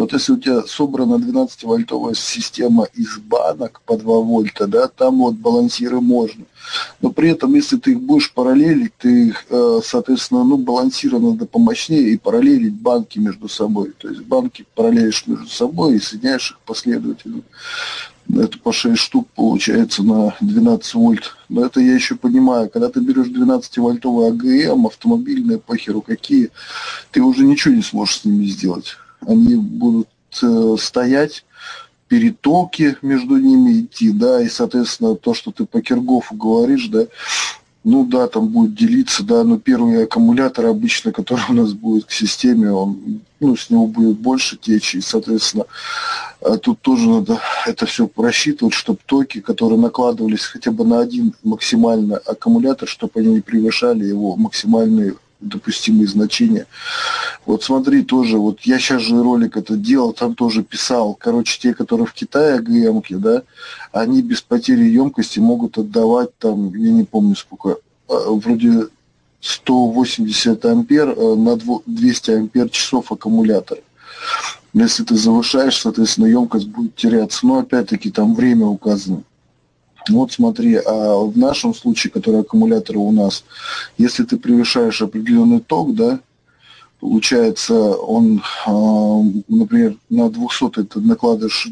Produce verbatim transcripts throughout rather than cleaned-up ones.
Вот если у тебя собрана двенадцативольтовая система из банок по два вольта, да, там вот балансиры можно. Но при этом, если ты их будешь параллелить, ты их, э, соответственно, ну, балансиры надо помощнее и параллелить банки между собой. То есть банки параллелишь между собой и соединяешь их последовательно. Это по шесть штук получается на двенадцать вольт. Но это я еще понимаю. Когда ты берешь двенадцативольтовый АГМ, автомобильные, похеру какие, ты уже ничего не сможешь с ними сделать. Они будут э, стоять, перетоки между ними идти, да, и, соответственно, то, что ты по Киргофу говоришь, да, ну да, там будет делиться, да, но первый аккумулятор обычно, который у нас будет к системе, он, ну, с него будет больше течи, и, соответственно, тут тоже надо это все просчитывать, чтобы токи, которые накладывались хотя бы на один максимально аккумулятор, чтобы они не превышали его максимальные допустимые значения. Вот смотри, тоже, вот я сейчас же ролик это делал, там тоже писал, короче, те, которые в Китае, АГМки, да, они без потери емкости могут отдавать там, я не помню сколько, вроде сто восемьдесят ампер на двести ампер часов аккумулятора. Если ты завышаешь, соответственно, емкость будет теряться. Но опять-таки там время указано. Вот смотри, а в нашем случае, который аккумуляторы у нас, если ты превышаешь определенный ток, да, получается, он, например, на двухсот ты накладываешь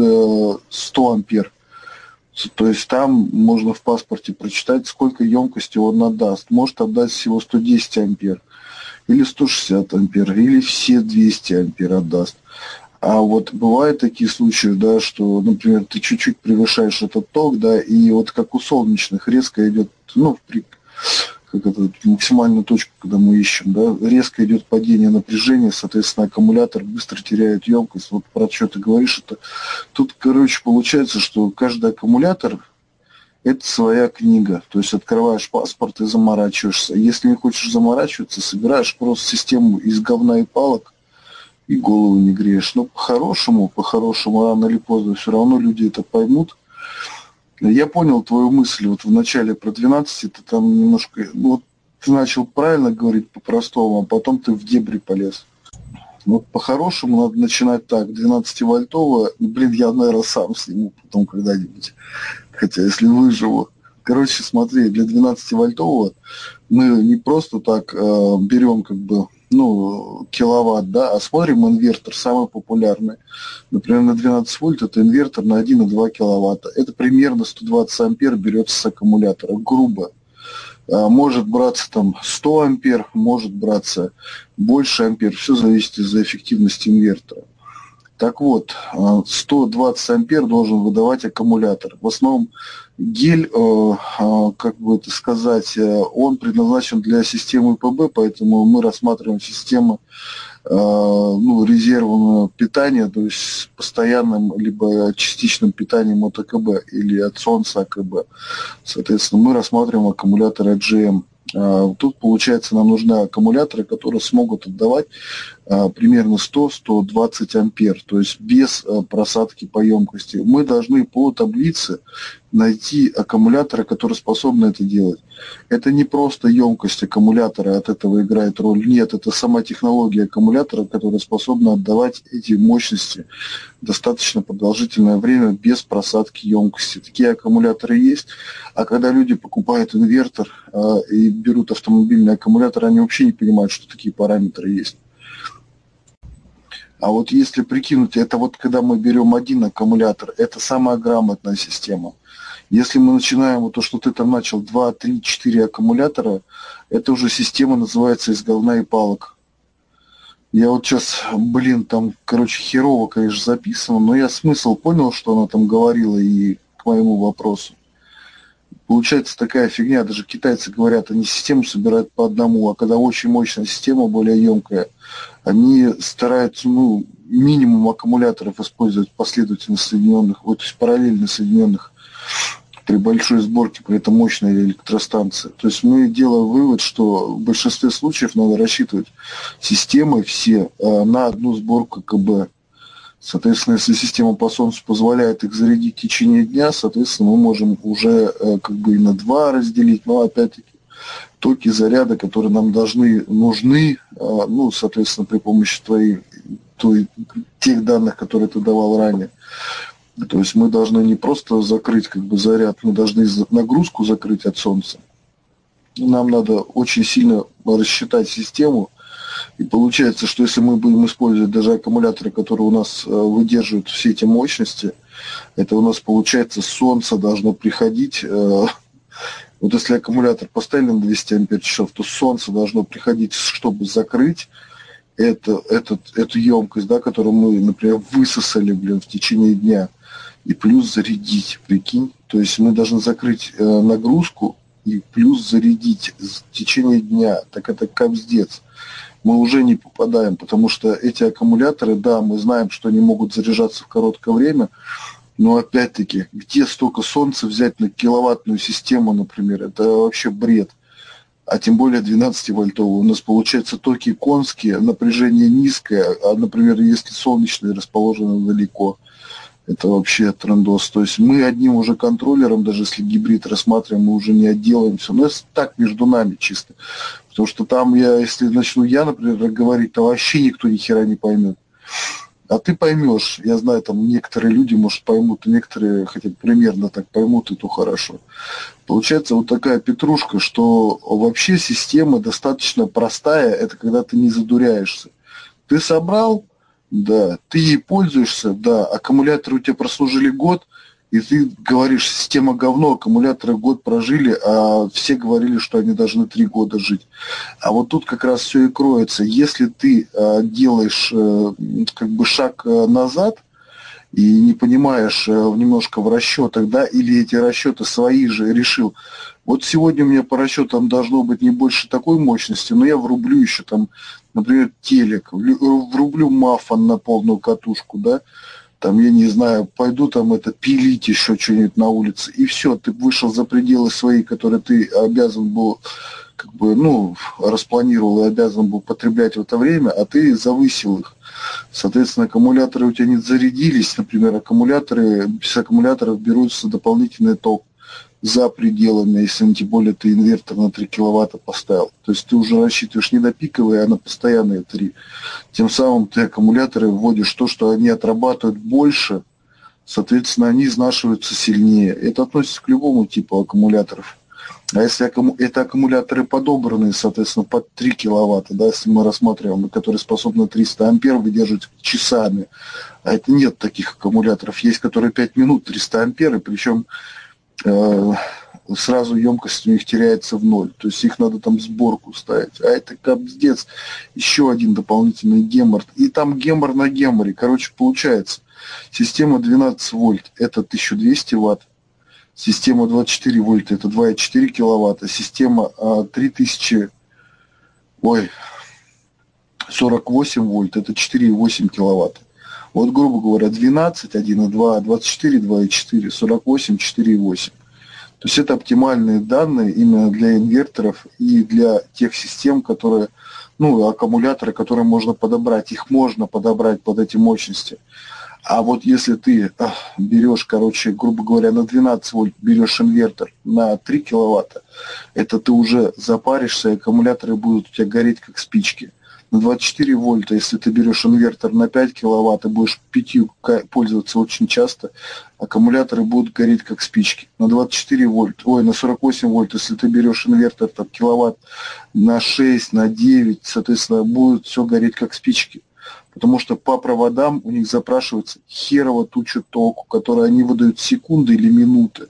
сто ампер. То есть там можно в паспорте прочитать, сколько емкости он отдаст. Может отдать всего сто десять ампер, или сто шестьдесят ампер, или все двести ампер отдаст. А вот бывают такие случаи, да, что, например, ты чуть-чуть превышаешь этот ток, да, и вот как у солнечных резко идет, ну, при, как это, максимальную точку, когда мы ищем, да, резко идет падение напряжения, соответственно, аккумулятор быстро теряет емкость. Вот про что ты говоришь, это тут, короче, получается, что каждый аккумулятор это своя книга. То есть открываешь паспорт и заморачиваешься. Если не хочешь заморачиваться, собираешь просто систему из говна и палок, и голову не греешь. Но по-хорошему, по-хорошему, рано или поздно все равно люди это поймут. Я понял твою мысль вот в начале про двенадцать, ты там немножко, ну, вот ты начал правильно говорить по-простому, а потом ты в дебри полез. Вот по-хорошему надо начинать так, двенадцативольтового, блин, я, наверное, сам сниму потом когда-нибудь, хотя если выживу. Короче, смотри, для двенадцативольтового мы не просто так э, берем как бы, ну, киловатт, да, а смотрим инвертор, самый популярный. Например, на двенадцать вольт это инвертор на один и два киловатта. Это примерно сто двадцать ампер берется с аккумулятора, грубо. А, может браться там сто ампер, может браться больше ампер. Все зависит из-за эффективности инвертора. Так вот, сто двадцать ампер должен выдавать аккумулятор. В основном гель, как бы это сказать, он предназначен для системы ПБ, поэтому мы рассматриваем систему, ну, резервного питания, то есть с постоянным либо частичным питанием от АКБ или от солнца АКБ. Соответственно, мы рассматриваем аккумуляторы джи эм. Тут, получается, нам нужны аккумуляторы, которые смогут отдавать а, примерно сто — сто двадцать ампер, то есть без а, просадки по емкости. Мы должны по таблице найти аккумуляторы, которые способны это делать. Это не просто емкость аккумулятора от этого играет роль. Нет, это сама технология аккумулятора, которая способна отдавать эти мощности достаточно продолжительное время без просадки емкости. Такие аккумуляторы есть. А когда люди покупают инвертор а, и берут автомобильный аккумулятор, они вообще не понимают, что такие параметры есть. А вот если прикинуть, это вот когда мы берем один аккумулятор, это самая грамотная система. Если мы начинаем, вот то, что ты там начал, два, три, четыре аккумулятора, это уже система называется из говна и палок. Я вот сейчас, блин, там, короче, херово, конечно, записано, но я смысл понял, что она там говорила и к моему вопросу. Получается такая фигня, даже китайцы говорят, они систему собирают по одному, а когда очень мощная система, более емкая, они стараются, ну, минимум аккумуляторов использовать последовательно соединенных, вот, то есть параллельно соединенных при большой сборке, при этом мощной электростанции. То есть мы делаем вывод, что в большинстве случаев надо рассчитывать системы все э, на одну сборку КБ. Соответственно, если система по Солнцу позволяет их зарядить в течение дня, соответственно, мы можем уже э, как бы и на два разделить, но опять-таки токи заряда, которые нам должны, нужны, э, ну, соответственно, при помощи твоей, той тех данных, которые ты давал ранее. То есть мы должны не просто закрыть как бы заряд, мы должны нагрузку закрыть от солнца. Нам надо очень сильно рассчитать систему. И получается, что если мы будем использовать даже аккумуляторы, которые у нас выдерживают все эти мощности, это у нас получается солнце должно приходить. Вот если аккумулятор поставили на двести ампер-часов, то солнце должно приходить, чтобы закрыть это, этот, эту емкость, да, которую мы, например, высосали, блин, в течение дня, и плюс зарядить, прикинь. То есть мы должны закрыть э, нагрузку и плюс зарядить в течение дня. Так это капздец. Мы уже не попадаем, потому что эти аккумуляторы, да, мы знаем, что они могут заряжаться в короткое время, но опять-таки, где столько солнца взять на киловаттную систему, например, это вообще бред. А тем более двенадцативольтовую. У нас получается токи конские, напряжение низкое, а, например, если солнечные расположены далеко, это вообще трендос. То есть мы одним уже контроллером, даже если гибрид рассматриваем, мы уже не отделаемся. Но это так между нами чисто. Потому что там я, если начну я, например, говорить, то вообще никто ни хера не поймет. А ты поймешь. Я знаю, там некоторые люди, может, поймут, а некоторые хотя бы примерно так поймут, и то хорошо. Получается вот такая петрушка, что вообще система достаточно простая. Это когда ты не задуряешься. Ты собрал, да, ты ей пользуешься, да, аккумуляторы у тебя прослужили год, и ты говоришь, система говно, аккумуляторы год прожили, а все говорили, что они должны три года жить. А вот тут как раз все и кроется. Если ты э, делаешь э, как бы шаг э, назад и не понимаешь э, немножко в расчетах, да, или эти расчеты свои же решил, вот сегодня у меня по расчетам должно быть не больше такой мощности, но я врублю еще там, например, телек, врублю мафон на полную катушку, да, там, я не знаю, пойду там это пилить еще что-нибудь на улице, и все, ты вышел за пределы свои, которые ты обязан был, как бы, ну, распланировал и обязан был потреблять в это время, а ты завысил их. Соответственно, аккумуляторы у тебя не зарядились, например, аккумуляторы, без аккумуляторов берутся дополнительный ток за пределами, если тем более ты инвертор на три киловатта поставил. То есть ты уже рассчитываешь не на пиковые, а на постоянные три. Тем самым ты аккумуляторы вводишь то, что они отрабатывают больше, соответственно, они изнашиваются сильнее. Это относится к любому типу аккумуляторов. А если аккуму... это аккумуляторы подобранные, соответственно, под три киловатта, да, если мы рассматриваем, которые способны триста ампер выдерживать часами, а это нет таких аккумуляторов. Есть, которые пять минут триста ампер, и причем сразу емкость у них теряется в ноль. То есть их надо там сборку ставить. А это капздец. Еще один дополнительный гемор. И там гемор на геморе. Короче, получается, система двенадцать вольт это тысяча двести ватт. Система двадцать четыре вольта это два и четыре киловатта. Система а, три тысячи, ой, сорок восемь вольт это четыре и восемь киловатта. Вот, грубо говоря, двенадцать, один и два, двадцать четыре, два и четыре, сорок восемь, четыре и восемь. То есть это оптимальные данные именно для инверторов и для тех систем, которые, ну, аккумуляторы, которые можно подобрать. Их можно подобрать под эти мощности. А вот если ты ах, берешь, короче, грубо говоря, на двенадцать вольт берешь инвертор на три киловатта, это ты уже запаришься, и аккумуляторы будут у тебя гореть как спички. На двадцать четыре вольта, если ты берешь инвертор на пять киловатт и будешь пятью пользоваться очень часто, аккумуляторы будут гореть как спички. На двадцать четыре вольта, ой, на сорок восемь вольт, если ты берешь инвертор там, киловатт на шесть, на девять, соответственно, будет все гореть как спички. Потому что по проводам у них запрашивается херово туча току, которые они выдают секунды или минуты.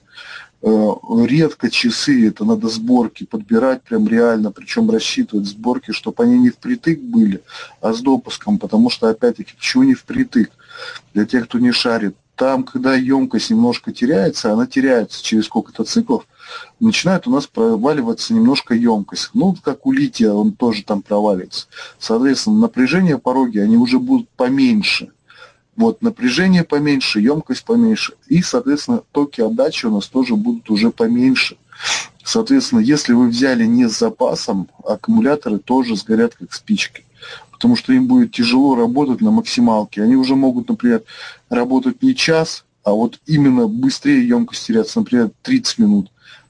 Редко часы, это надо сборки подбирать прям реально, причем рассчитывать сборки, чтобы они не впритык были, а с допуском, потому что, опять-таки, почему не впритык? Для тех, кто не шарит, там, когда емкость немножко теряется, она теряется через сколько-то циклов, начинает у нас проваливаться немножко емкость. Ну, как у лития, он тоже там проваливается. Соответственно, напряжение пороги, они уже будут поменьше. Вот, напряжение поменьше, емкость поменьше. И, соответственно, токи отдачи у нас тоже будут уже поменьше. Соответственно, если вы взяли не с запасом, аккумуляторы тоже сгорят как спички. Потому что им будет тяжело работать на максималке. Они уже могут, например, работать не час, а вот именно быстрее емкость теряться, например, тридцать минут.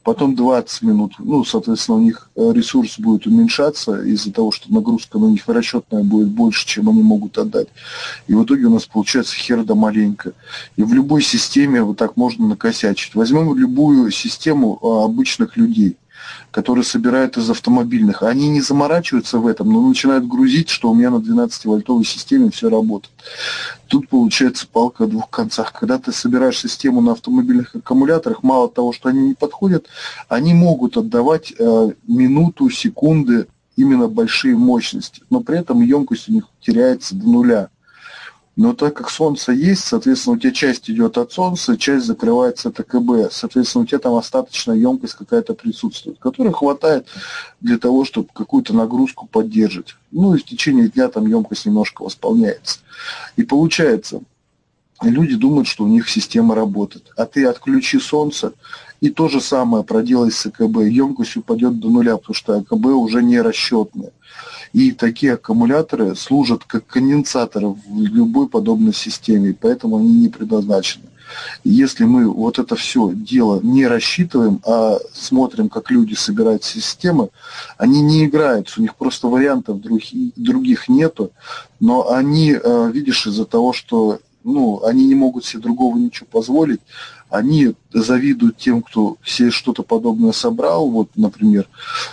потом двадцать минут, ну, соответственно, у них ресурс будет уменьшаться из-за того, что нагрузка на них расчетная будет больше, чем они могут отдать. И в итоге у нас получается хер да маленько. И в любой системе вот так можно накосячить. Возьмем любую систему обычных людей, которые собирают из автомобильных. Они не заморачиваются в этом, но начинают грузить, что у меня на двенадцативольтовой системе все работает. Тут получается палка о двух концах. Когда ты собираешь систему на автомобильных аккумуляторах, мало того, что они не подходят, они могут отдавать э, минуту, секунды именно большие мощности, но при этом емкость у них теряется до нуля. Но так как солнце есть, соответственно, у тебя часть идет от солнца, часть закрывается от АКБ. Соответственно, у тебя там остаточная емкость какая-то присутствует, которой хватает для того, чтобы какую-то нагрузку поддерживать. Ну и в течение дня там емкость немножко восполняется. И получается, люди думают, что у них система работает. А ты отключи солнце, и то же самое проделай с АКБ. Емкость упадет до нуля, потому что АКБ уже не расчетная. И такие аккумуляторы служат как конденсаторы в любой подобной системе, поэтому они не предназначены. Если мы вот это все дело не рассчитываем, а смотрим, как люди собирают системы, они не играются, у них просто вариантов других, других нету, но они, видишь, из-за того, что ну, они не могут себе другого ничего позволить, они завидуют тем, кто все что-то подобное собрал, вот, например,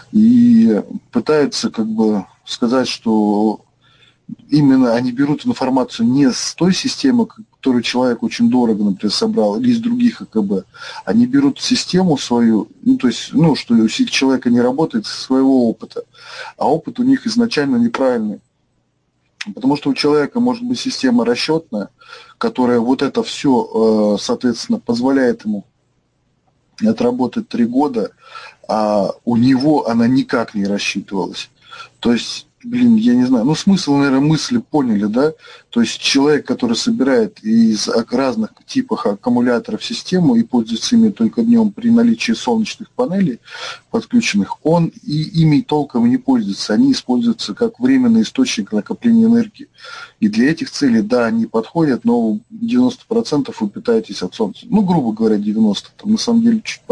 и пытаются как бы сказать, что именно они берут информацию не с той системы, которую человек очень дорого, например, собрал, или из других АКБ. Они берут систему свою, ну, то есть, ну, что у человека не работает, со своего опыта, а опыт у них изначально неправильный. Потому что у человека может быть система расчетная, которая вот это все, соответственно, позволяет ему отработать три года, а у него она никак не рассчитывалась. То есть, блин, я не знаю, ну смысл, наверное, мысли поняли, да? То есть человек, который собирает из разных типов аккумуляторов систему и пользуется ими только днем при наличии солнечных панелей подключенных, он и ими толком не пользуется. Они используются как временный источник накопления энергии. И для этих целей, да, они подходят, но девяносто процентов вы питаетесь от солнца. Ну, грубо говоря, девяносто процентов. Там, на самом деле, чуть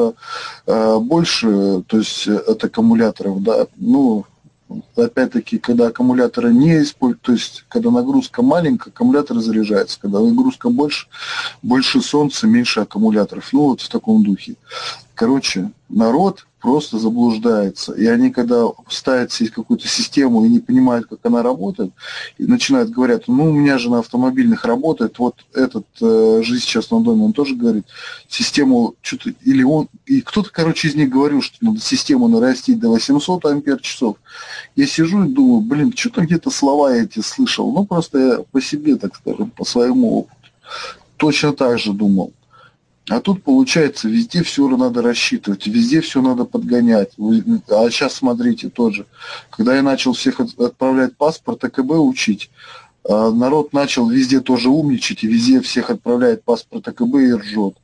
побольше, то есть от аккумуляторов, да, ну, опять-таки, когда аккумуляторы не используют, то есть, когда нагрузка маленькая, аккумулятор заряжается. Когда нагрузка больше, больше солнца, меньше аккумуляторов. Ну, вот в таком духе. Короче, народ просто заблуждается. И они, когда ставят себе какую-то систему и не понимают, как она работает, и начинают говорить, ну, у меня же на автомобильных работает, вот этот э, «Жизнь в частном доме», он тоже говорит, систему что-то, или он, и кто-то, короче, из них говорил, что надо систему нарастить до восемьсот ампер-часов. Я сижу и думаю, блин, что-то где-то слова я эти слышал. Ну, просто я по себе, так скажем, по своему опыту. Точно так же думал. А тут, получается, везде все надо рассчитывать, везде все надо подгонять. А сейчас, смотрите, тоже. Когда я начал всех отправлять паспорт АКБ учить, народ начал везде тоже умничать, и везде всех отправляет паспорт АКБ и ржет.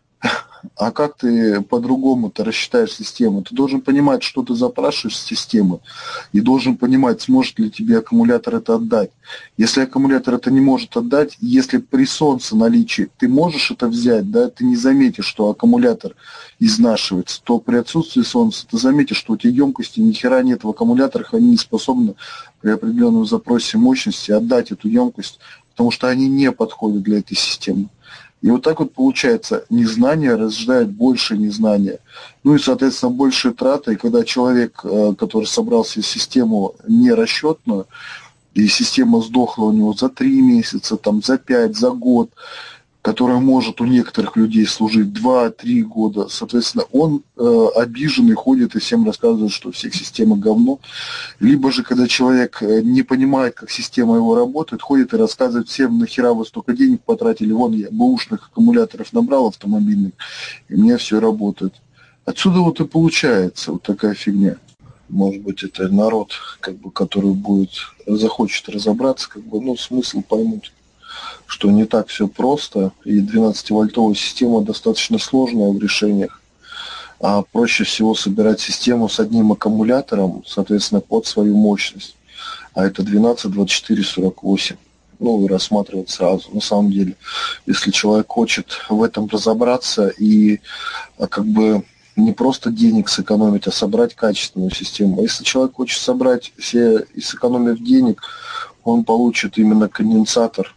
А как ты по-другому-то рассчитаешь систему? Ты должен понимать, что ты запрашиваешь с системы, и должен понимать, сможет ли тебе аккумулятор это отдать. Если аккумулятор это не может отдать, если при солнце наличии ты можешь это взять, да, ты не заметишь, что аккумулятор изнашивается, то при отсутствии солнца ты заметишь, что у тебя емкости ни хера нет в аккумуляторах, они не способны при определенном запросе мощности отдать эту емкость, потому что они не подходят для этой системы. И вот так вот получается, незнание рождает больше незнания. Ну и, соответственно, больше траты. И когда человек, который собрал себе систему нерасчетную, и система сдохла у него за три месяца, там, за пять, за год, которая может у некоторых людей служить два-три года, соответственно, он э, обиженный ходит и всем рассказывает, что у всех система говно. Либо же, когда человек не понимает, как система его работает, ходит и рассказывает всем, нахера вы столько денег потратили, вон я бэушных аккумуляторов набрал автомобильных, и у меня все работает. Отсюда вот и получается вот такая фигня. Может быть, это народ, как бы, который будет, захочет разобраться, как бы, ну, смысл поймут, что не так все просто, и двенадцативольтовая система достаточно сложная в решениях. А проще всего собирать систему с одним аккумулятором, соответственно, под свою мощность. А это двенадцать, двадцать четыре, сорок восемь. Ну, и рассматривать сразу. На самом деле, если человек хочет в этом разобраться и как бы не просто денег сэкономить, а собрать качественную систему. Если человек хочет собрать себе и сэкономив денег, он получит именно конденсатор.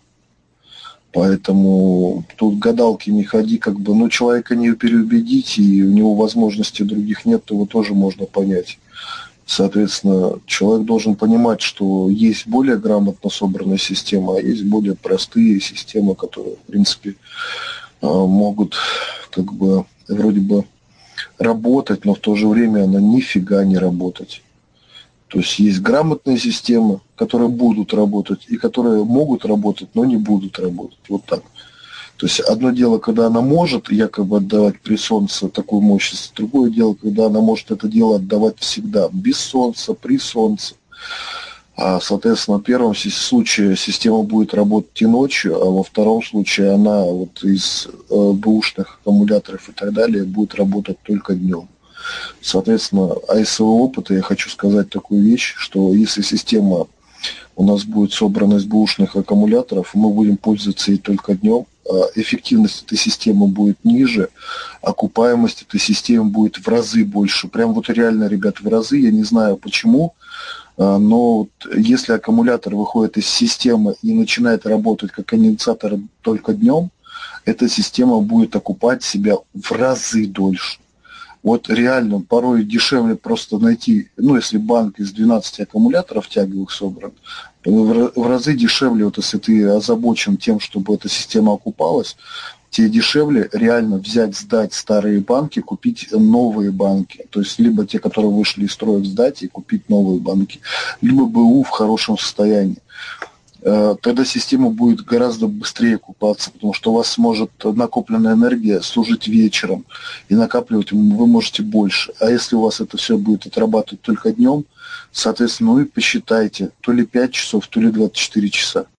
Поэтому тут гадалки не ходи, как бы, ну, человека не переубедить, и у него возможностей других нет, то его тоже можно понять. Соответственно, человек должен понимать, что есть более грамотно собранная система, а есть более простые системы, которые, в принципе, могут, как бы, вроде бы работать, но в то же время она нифига не работать. То есть есть грамотные системы, которые будут работать, и которые могут работать, но не будут работать. Вот так. То есть одно дело, когда она может якобы отдавать при солнце такую мощность, другое дело, когда она может это дело отдавать всегда, без солнца, при солнце. А, соответственно, в первом случае система будет работать и ночью, а во втором случае она вот из э, бэушных аккумуляторов и так далее будет работать только днем. Соответственно, а из своего опыта я хочу сказать такую вещь, что если система у нас будет собрана из бэушных аккумуляторов, мы будем пользоваться ей только днем, эффективность этой системы будет ниже, окупаемость этой системы будет в разы больше. Прям вот реально, ребят, в разы, я не знаю почему, но вот если аккумулятор выходит из системы и начинает работать как конденсатор только днем, эта система будет окупать себя в разы дольше. Вот реально, порой дешевле просто найти, ну, если банк из двенадцати аккумуляторов тяговых собран, в разы дешевле, вот если ты озабочен тем, чтобы эта система окупалась, тебе дешевле реально взять, сдать старые банки, купить новые банки. То есть либо те, которые вышли из строя, сдать и купить новые банки, либо БУ в хорошем состоянии. Тогда система будет гораздо быстрее купаться, потому что у вас может накопленная энергия служить вечером, и накапливать вы можете больше. А если у вас это все будет отрабатывать только днем, соответственно, ну и посчитайте, то ли пять часов, то ли двадцать четыре часа.